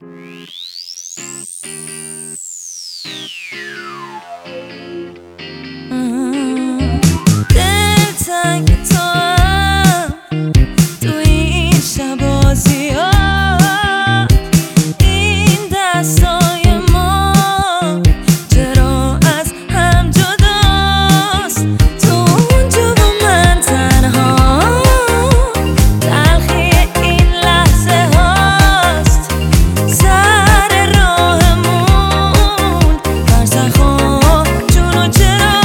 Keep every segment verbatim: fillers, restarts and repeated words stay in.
دلتنگ تو هم تو این شبازی ها، این دستای ما چرا از هم جداست؟ تو اونجا و من تنها، تلخی این لحظه هاست. سر راهمون فرسخا جون و چراست.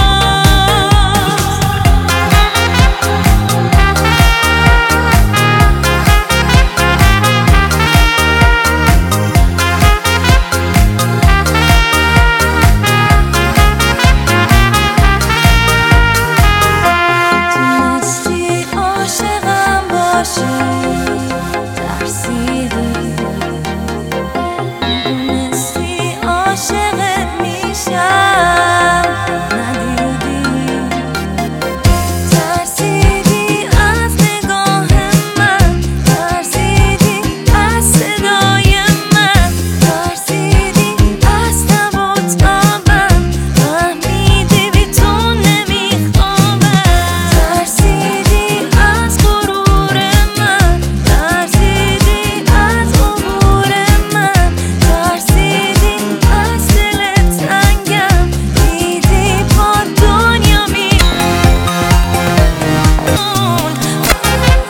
ترسیدی